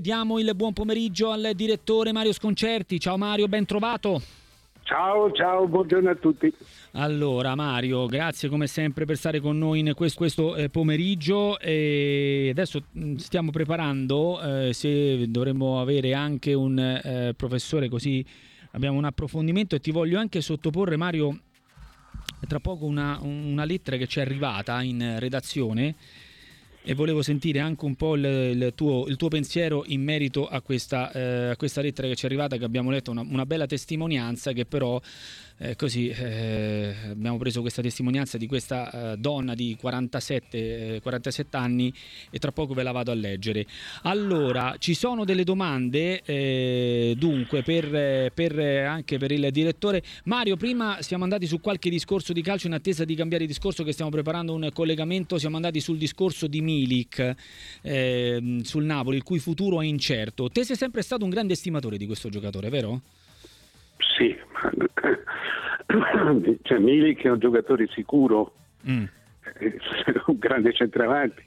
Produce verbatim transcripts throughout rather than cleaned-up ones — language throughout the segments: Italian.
diamo il buon pomeriggio al direttore Mario Sconcerti. Ciao Mario, ben trovato. Ciao, ciao, buongiorno a tutti. Allora Mario, grazie come sempre per stare con noi in questo, questo eh, pomeriggio, e adesso mh, stiamo preparando, eh, se dovremmo avere anche un eh, professore, così abbiamo un approfondimento, e ti voglio anche sottoporre, Mario, tra poco una, una lettera che ci è arrivata in redazione, e volevo sentire anche un po' il, il, tuo, il tuo pensiero in merito a questa, eh, a questa lettera che ci è arrivata, che abbiamo letto, una, una bella testimonianza che però eh, così eh, abbiamo preso questa testimonianza di questa eh, donna di quarantasette, eh, quarantasette anni, e tra poco ve la vado a leggere. Allora, ci sono delle domande eh, dunque per, per anche per il direttore. Mario, prima siamo andati su qualche discorso di calcio in attesa di cambiare discorso, che stiamo preparando un collegamento, siamo andati sul discorso di Milik, eh, sul Napoli, il cui futuro è incerto. Te sei sempre stato un grande estimatore di questo giocatore, vero? Sì, cioè, Milik è un giocatore sicuro, mm. è un grande centravanti,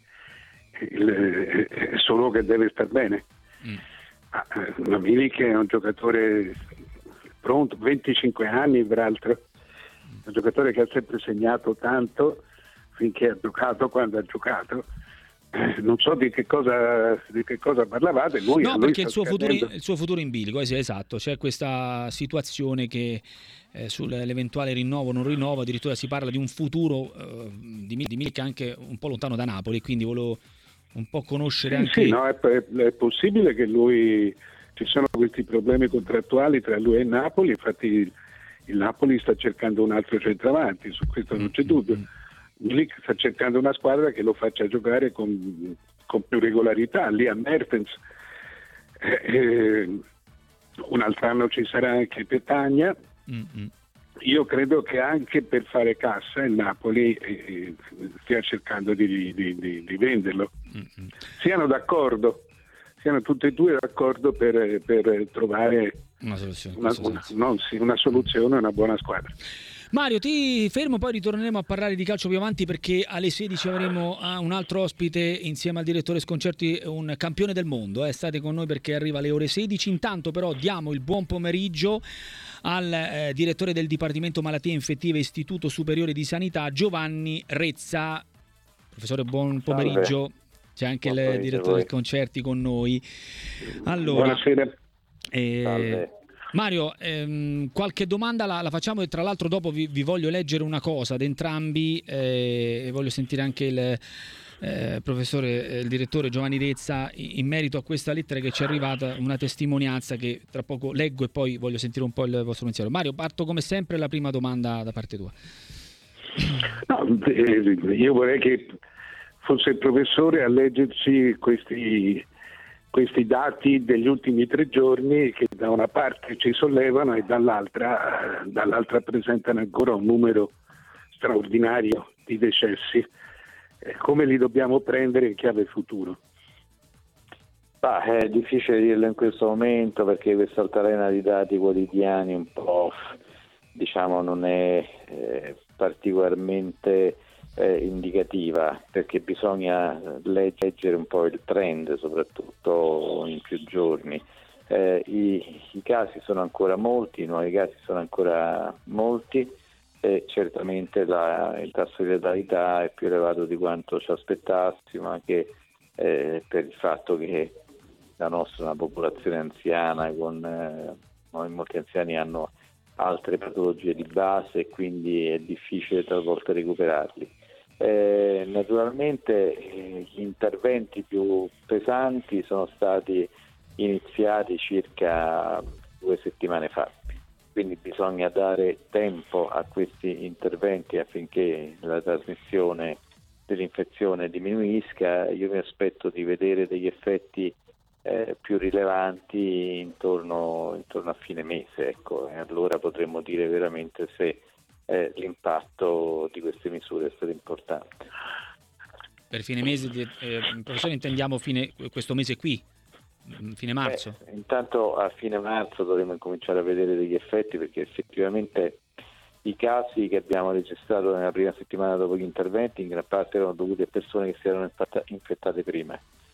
è solo che deve star bene. Mm. Ma Milik è un giocatore pronto, venticinque anni peraltro, un giocatore che ha sempre segnato tanto finché ha giocato, quando ha giocato. Non so di che cosa di che cosa parlavate. Lui, no, lui perché il suo, futuro, il suo futuro in bilico, eh, esatto, c'è questa situazione che eh, sull'eventuale rinnovo o non rinnovo, addirittura si parla di un futuro eh, di Milik anche un po' lontano da Napoli, quindi volevo un po' conoscere sì, anche... Sì, no, è, è possibile che lui, ci sono questi problemi contrattuali tra lui e Napoli, infatti il, il Napoli sta cercando un altro centravanti, su questo non c'è dubbio. Mm-hmm. Milik sta cercando una squadra che lo faccia giocare con, con più regolarità. Lì a Mertens eh, un altro anno ci sarà anche Petagna. Mm-hmm. Io credo che anche per fare cassa il Napoli eh, stia cercando di, di, di, di venderlo. Mm-hmm. Siano d'accordo, siano tutti e due d'accordo per, per trovare una soluzione, una, una, non, sì, una soluzione, una buona squadra. Mario, ti fermo, poi ritorneremo a parlare di calcio più avanti, perché alle sedici avremo un altro ospite insieme al direttore Sconcerti, un campione del mondo. Eh. State con noi perché arriva alle ore sedici. Intanto però diamo il buon pomeriggio al eh, direttore del Dipartimento Malattie Infettive Istituto Superiore di Sanità, Giovanni Rezza. Professore, buon pomeriggio. Salve. C'è anche buon il direttore del Concerti con noi. Allora, buonasera. Eh, Salve. Mario, ehm, qualche domanda la, la facciamo, e tra l'altro dopo vi, vi voglio leggere una cosa ad entrambi eh, e voglio sentire anche il eh, professore, eh, il direttore Giovanni Rezza in, in merito a questa lettera che ci è arrivata, una testimonianza che tra poco leggo, e poi voglio sentire un po' il vostro pensiero. Mario, parto come sempre la prima domanda da parte tua. No, eh, io vorrei che fosse il professore a leggerci questi questi dati degli ultimi tre giorni, che da una parte ci sollevano e dall'altra, dall'altra presentano ancora un numero straordinario di decessi. Come li dobbiamo prendere in chiave futuro? Bah, è difficile dirlo in questo momento, perché questa altalena di dati quotidiani un po', diciamo, non è eh, particolarmente Eh, indicativa, perché bisogna leggere un po' il trend, soprattutto in più giorni. Eh, i, i casi sono ancora molti, i nuovi casi sono ancora molti, e certamente la, il tasso di letalità è più elevato di quanto ci aspettassimo, anche eh, per il fatto che la nostra è una popolazione anziana, con eh, molti anziani hanno altre patologie di base, e quindi è difficile talvolta recuperarli. Eh, naturalmente eh, gli interventi più pesanti sono stati iniziati circa due settimane fa, quindi bisogna dare tempo a questi interventi affinché la trasmissione dell'infezione diminuisca. Io mi aspetto di vedere degli effetti eh, più rilevanti intorno, intorno a fine mese, ecco, e allora potremo dire veramente se Eh, l'impatto di queste misure è stato importante. Per fine mese, eh, professore, intendiamo fine, questo mese qui, fine marzo? Eh, intanto a fine marzo dovremo cominciare a vedere degli effetti, perché effettivamente i casi che abbiamo registrato nella prima settimana dopo gli interventi in gran parte erano dovuti a persone che si erano infettate prima.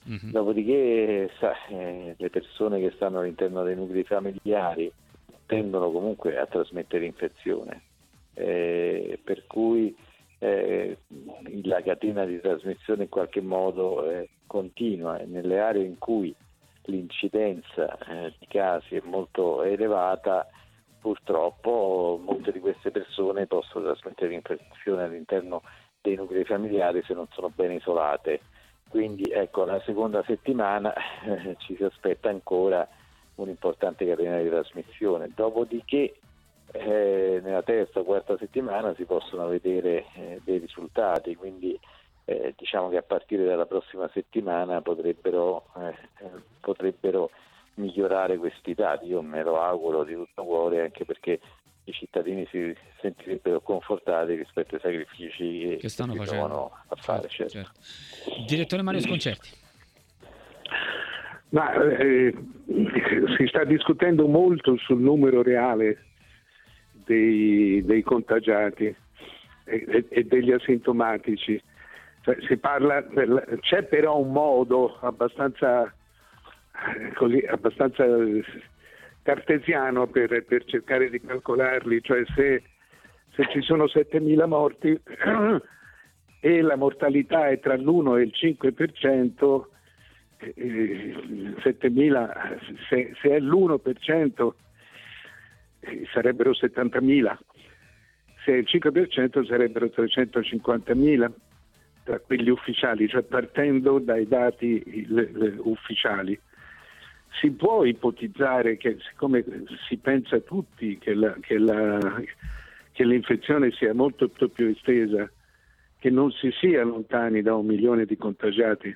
Mm-hmm. Dopodiché sa, eh, le persone che stanno all'interno dei nuclei familiari tendono comunque a trasmettere infezione, eh, per cui eh, la catena di trasmissione in qualche modo eh, continua, e nelle aree in cui l'incidenza eh, di casi è molto elevata, purtroppo molte di queste persone possono trasmettere infezione all'interno dei nuclei familiari se non sono ben isolate. Quindi ecco, la seconda settimana eh, ci si aspetta ancora un'importante catena di trasmissione, dopodiché eh, nella terza o quarta settimana si possono vedere eh, dei risultati, quindi eh, diciamo che a partire dalla prossima settimana potrebbero, eh, potrebbero migliorare questi dati. Io me lo auguro di tutto cuore, anche perché i cittadini si sentirebbero confortati rispetto ai sacrifici che, che stanno che si facendo trovano a fare. certo, certo. certo. Direttore Mario Sconcerti. Ma eh, si sta discutendo molto sul numero reale dei, dei contagiati e, e degli asintomatici. Cioè, si parla del, c'è però un modo abbastanza così abbastanza cartesiano per, per cercare di calcolarli, cioè se, se ci sono settemila morti e la mortalità è tra l'uno e il cinque per cento, eh, settemila, se, se è l'uno per cento eh, sarebbero settantamila, se è il cinque per cento sarebbero trecentocinquantamila tra quelli ufficiali, cioè partendo dai dati le, le, ufficiali. Si può ipotizzare che, siccome si pensa tutti che, la, che, la, che l'infezione sia molto più estesa, che non si sia lontani da un milione di contagiati?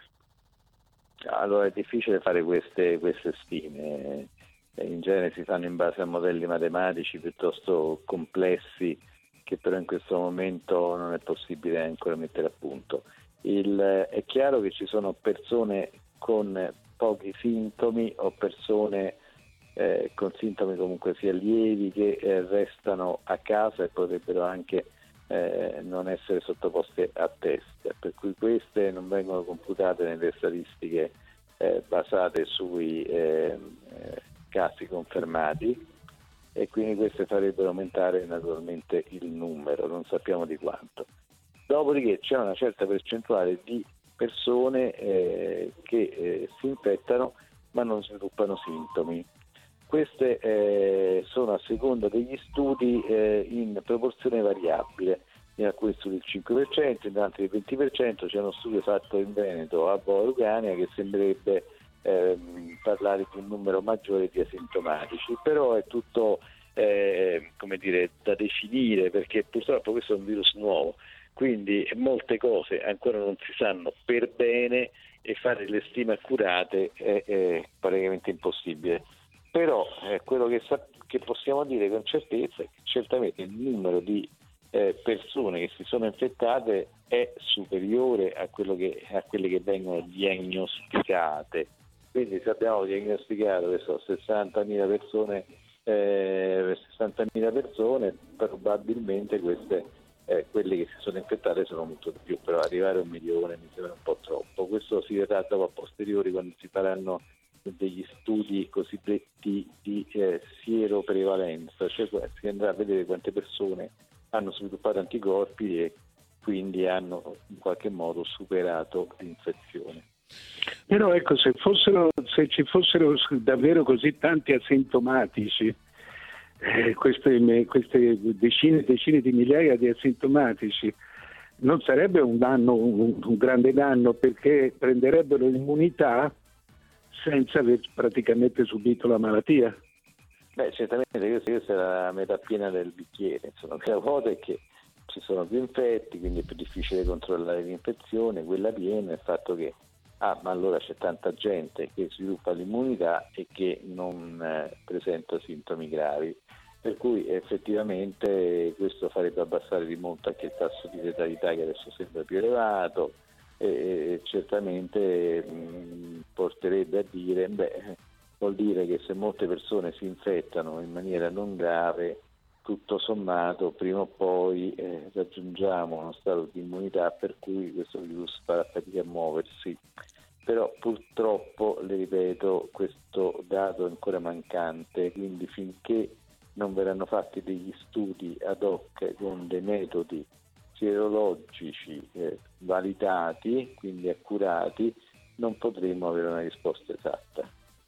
Allora è difficile fare queste, queste stime, in genere si fanno in base a modelli matematici piuttosto complessi, che però in questo momento non è possibile ancora mettere a punto. Il, è chiaro che ci sono persone con pochi sintomi o persone eh, con sintomi comunque sia lievi che eh, restano a casa e potrebbero anche eh, non essere sottoposte a test, per cui queste non vengono computate nelle statistiche eh, basate sui eh, eh, casi confermati, e quindi queste farebbero aumentare naturalmente il numero, non sappiamo di quanto. Dopodiché c'è una certa percentuale di persone eh, che eh, si infettano ma non sviluppano sintomi. Queste eh, sono a seconda degli studi eh, in proporzione variabile, in alcuni studi il cinque per cento, in altri il venti per cento. C'è uno studio fatto in Veneto a Boa Lucania che sembrerebbe ehm, parlare di un numero maggiore di asintomatici, però è tutto eh, come dire, da definire, perché purtroppo questo è un virus nuovo, quindi molte cose ancora non si sanno per bene e fare le stime accurate è, è praticamente impossibile. Però eh, quello che, sa- che possiamo dire con certezza è che certamente il numero di eh, persone che si sono infettate è superiore a, quello che, a quelle che vengono diagnosticate. Quindi se abbiamo diagnosticato che sono sessantamila persone, eh, sessantamila persone, probabilmente queste Eh, quelle che si sono infettate sono molto di più, però arrivare a un milione mi sembra un po' troppo. Questo si vedrà dopo a posteriori, quando si faranno degli studi cosiddetti di eh, sieroprevalenza, cioè si andrà a vedere quante persone hanno sviluppato anticorpi e quindi hanno in qualche modo superato l'infezione. Però ecco, se fossero, se ci fossero davvero così tanti asintomatici, Eh, queste, queste decine e decine di migliaia di asintomatici, non sarebbe un danno, un, un grande danno, perché prenderebbero l'immunità senza aver praticamente subito la malattia? Beh, certamente questa è la metà piena del bicchiere, insomma, la cosa è che ci sono più infetti, quindi è più difficile controllare l'infezione. Quella piena è il fatto che ah, ma allora c'è tanta gente che sviluppa l'immunità e che non eh, presenta sintomi gravi, per cui effettivamente questo farebbe abbassare di molto anche il tasso di letalità, che adesso sembra più elevato, e, e certamente mh, porterebbe a dire, beh, vuol dire che se molte persone si infettano in maniera non grave, tutto sommato prima o poi eh, raggiungiamo uno stato di immunità per cui questo virus farà fatica a muoversi. però purtroppo, le ripeto, questo dato è ancora mancante, quindi finché non verranno fatti degli studi ad hoc con dei metodi sierologici eh, validati, quindi accurati, non potremo avere una risposta esatta.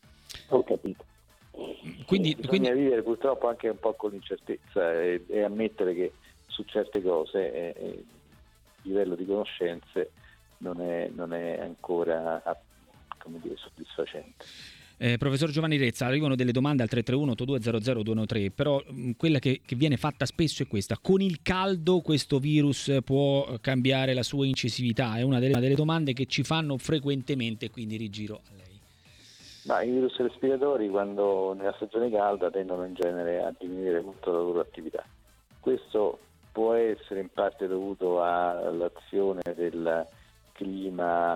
Ho capito. Quindi, bisogna quindi... vivere purtroppo anche un po' con l'incertezza e, e ammettere che su certe cose eh, eh, il livello di conoscenze non è, non è ancora, come dire, soddisfacente. Eh, professor Giovanni Rezza, arrivano delle domande al tre tre uno otto due zero zero due uno tre, però mh, quella che, che viene fatta spesso è questa: con il caldo questo virus può cambiare la sua incisività? È una delle, una delle domande che ci fanno frequentemente, quindi rigiro a lei. Ma i virus respiratori, quando nella stagione calda, tendono in genere a diminuire molto la loro attività. Questo può essere in parte dovuto all'azione del clima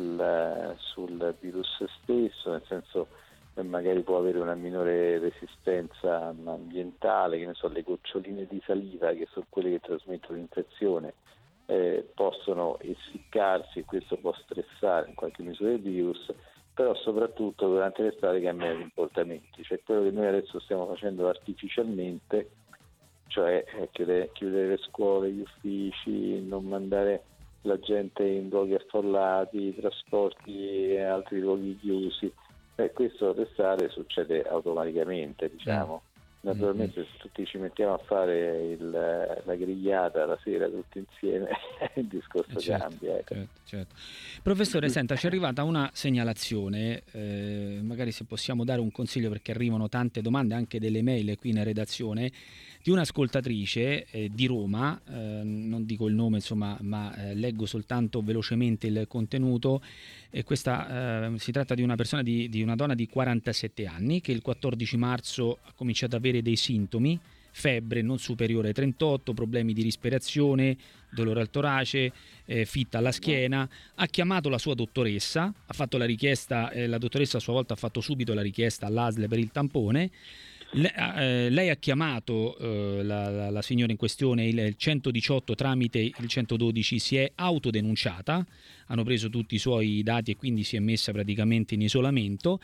sul, sul virus stesso, nel senso che magari può avere una minore resistenza ambientale, che ne so, le goccioline di saliva, che sono quelle che trasmettono l'infezione, eh, possono essiccarsi e questo può stressare in qualche misura il virus, però soprattutto durante l'estate cambiano i comportamenti, cioè quello che noi adesso stiamo facendo artificialmente, cioè chiudere, chiudere le scuole, gli uffici, non mandare la gente in luoghi affollati, trasporti e altri luoghi chiusi. Eh, questo d'estate succede automaticamente, diciamo. Naturalmente se tutti ci mettiamo a fare il, la grigliata la sera tutti insieme il discorso certo, cambia. Ecco. Certo, certo. Professore, senta, ci è arrivata una segnalazione, eh, magari se possiamo dare un consiglio, perché arrivano tante domande, anche delle mail qui in redazione, di un'ascoltatrice eh, di Roma, eh, non dico il nome insomma, ma eh, leggo soltanto velocemente il contenuto. E questa eh, si tratta di una persona, di, di una donna di quarantasette anni, che il quattordici marzo ha cominciato ad avere dei sintomi: febbre non superiore ai trentotto, problemi di respirazione, dolore al torace, eh, fitta alla schiena. Ha chiamato la sua dottoressa, ha fatto la richiesta, eh, la dottoressa a sua volta ha fatto subito la richiesta all'A S L per il tampone. Le, eh, lei ha chiamato eh, la, la, la signora in questione, il, il centodiciotto, tramite il centododici si è autodenunciata, hanno preso tutti i suoi dati e quindi si è messa praticamente in isolamento.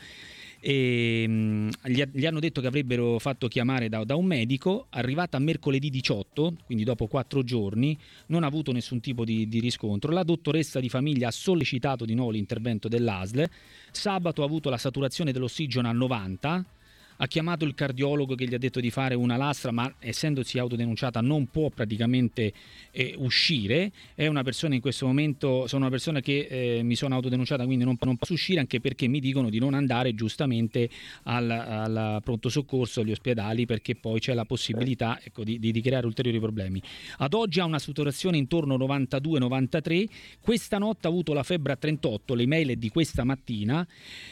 E, mh, gli, gli hanno detto che avrebbero fatto chiamare da, da un medico. Arrivata mercoledì diciotto, quindi dopo quattro giorni, non ha avuto nessun tipo di, di riscontro. La dottoressa di famiglia ha sollecitato di nuovo l'intervento dell'A S L. Sabato ha avuto la saturazione dell'ossigeno a novanta. Ha chiamato il cardiologo che gli ha detto di fare una lastra, ma essendosi autodenunciata non può praticamente eh, uscire. È una persona in questo momento, sono una persona che eh, mi sono autodenunciata, quindi non, non posso uscire, anche perché mi dicono di non andare giustamente al, al pronto soccorso, agli ospedali, perché poi c'è la possibilità, ecco, di, di creare ulteriori problemi. Ad oggi ha una saturazione intorno a novantadue novantatré, questa notte ha avuto la febbre a trentotto, l'email è di questa mattina,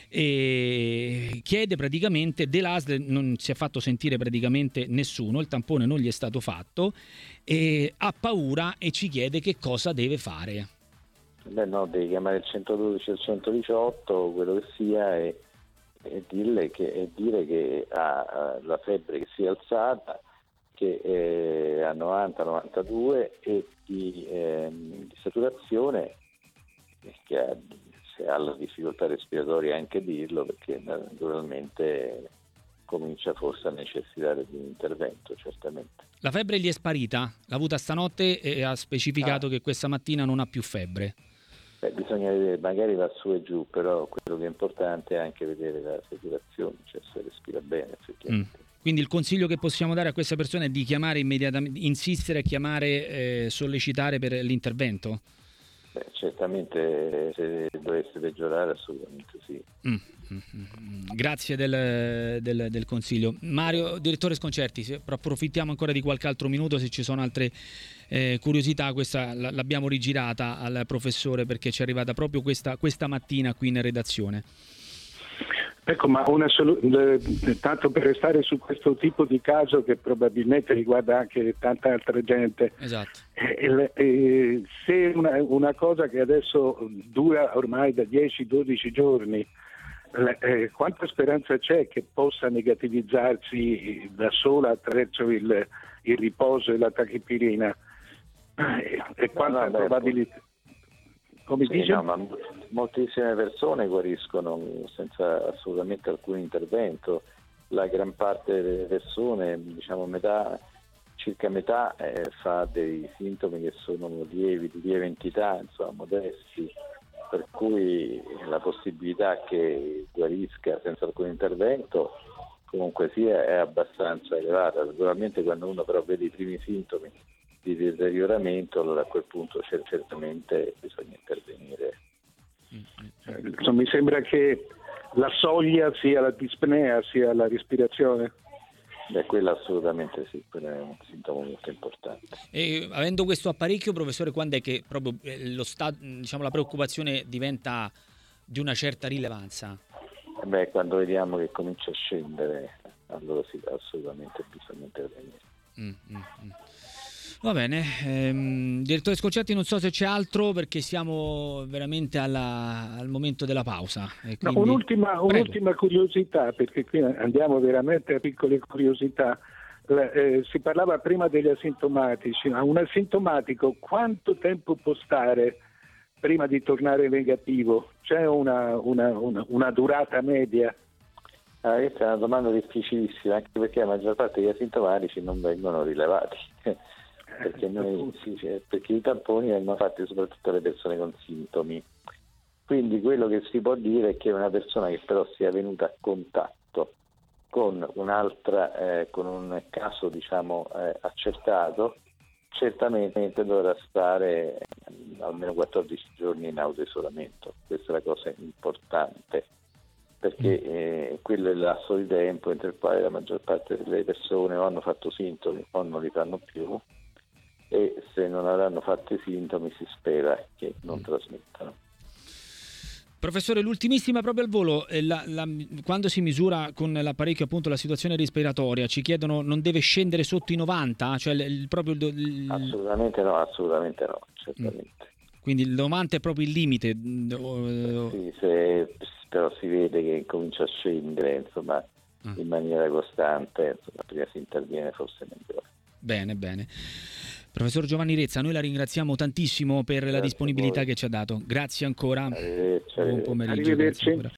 e chiede praticamente della A S L, non si è fatto sentire praticamente nessuno, il tampone non gli è stato fatto, e ha paura e ci chiede che cosa deve fare. Beh no, devi chiamare il centododici o il centodiciotto, quello che sia, e, e, dirle che, e dire che ha la febbre che si è alzata, che è a novanta novantadue e di, eh, di saturazione, che ha, se ha la difficoltà respiratoria anche dirlo, perché naturalmente comincia forse a necessitare di un intervento, certamente. La febbre gli è sparita, l'ha avuta stanotte e ha specificato ah. che questa mattina non ha più febbre. Beh, bisogna vedere, magari va su e giù, però quello che è importante è anche vedere la saturazione, cioè se respira bene effettivamente. Mm. Quindi il consiglio che possiamo dare a questa persona è di chiamare immediatamente, insistere a chiamare, eh, sollecitare per l'intervento? Beh, certamente se dovesse peggiorare assolutamente sì. Mm, mm, mm. Grazie del, del, del consiglio. Mario, direttore Sconcerti, approfittiamo ancora di qualche altro minuto, se ci sono altre eh, curiosità. Questa l'abbiamo rigirata al professore perché ci è arrivata proprio questa, questa mattina qui in redazione. Ecco, ma una solu- tanto per restare su questo tipo di caso che probabilmente riguarda anche tanta altra gente. Esatto. Eh, eh, se una, una cosa che adesso dura ormai da dieci dodici giorni, eh, quanta speranza c'è che possa negativizzarsi da sola attraverso il, il riposo e la tachipirina? Eh, e quanta no, no, probabilità? come sì, dice? No, ma moltissime persone guariscono senza assolutamente alcun intervento. La gran parte delle persone, diciamo metà, circa metà, eh, fa dei sintomi che sono lievi, di lieve entità, insomma, modesti, per cui la possibilità che guarisca senza alcun intervento comunque sia è abbastanza elevata. Naturalmente quando uno però vede i primi sintomi di deterioramento, allora a quel punto certamente bisogna intervenire. Insomma, mi sembra che la soglia sia la dispnea, sia la respirazione. Beh, quello assolutamente sì, quello è un sintomo molto importante. E avendo questo apparecchio, professore, quando è che proprio lo stato, diciamo, la preoccupazione diventa di una certa rilevanza? Beh, quando vediamo che comincia a scendere, allora sì, assolutamente bisogna intervenire. Mm, mm, mm. Va bene, ehm, direttore Scorcetti, non so se c'è altro perché siamo veramente alla, al momento della pausa. E quindi... no, un'ultima, un'ultima curiosità, perché qui andiamo veramente a piccole curiosità. Eh, si parlava prima degli asintomatici, ma un asintomatico quanto tempo può stare prima di tornare negativo? C'è una, una, una, una durata media? Ah, questa è una domanda difficilissima, anche perché la maggior parte degli asintomatici non vengono rilevati. Perché, noi, sì, perché i tamponi vengono fatti soprattutto alle persone con sintomi. Quindi quello che si può dire è che una persona che però sia venuta a contatto con un'altra, eh, con un caso diciamo eh, accertato, certamente dovrà stare almeno quattordici giorni in autoisolamento. Questa è la cosa importante, perché eh, quello è il lasso di tempo entro il quale la maggior parte delle persone o hanno fatto sintomi o non li fanno più, e se non avranno fatto i sintomi si spera che non mm. trasmettano. Professore, l'ultimissima proprio al volo, la, la, quando si misura con l'apparecchio appunto la situazione respiratoria, ci chiedono non deve scendere sotto i novanta? Cioè il, il, proprio il, il... Assolutamente no, assolutamente no, certamente. Mm. Quindi il novanta è proprio il limite? Sì, se però si vede che comincia a scendere insomma mm. in maniera costante, insomma, prima si interviene forse meglio. Bene, bene. Professor Giovanni Rezza, noi la ringraziamo tantissimo per Grazie la disponibilità che ci ha dato. Grazie ancora. Arrivederci. Buon pomeriggio. Arrivederci.